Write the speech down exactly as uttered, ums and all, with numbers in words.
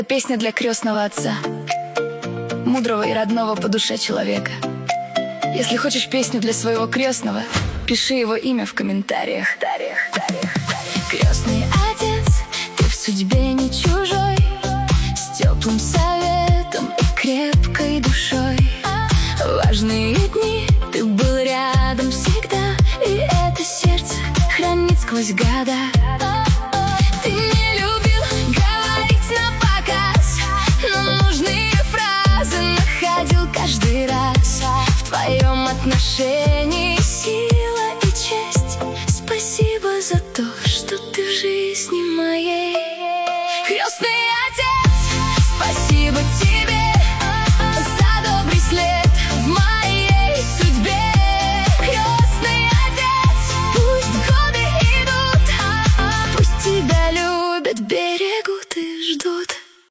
Песня для крестного отца, мудрого и родного по душе человека. Если хочешь песню для своего крестного, пиши его имя в комментариях. Крестный отец, ты в судьбе не чужой, с теплым советом и крепкой душой. Важные дни ты был рядом всегда, и это сердце хранит сквозь года. Ты не любил говорить напоказ, но нужные фразы находил каждый раз. В твоем отношении сила и честь. Спасибо за то, что ты в жизни моей. Крестный отец, спасибо тебе.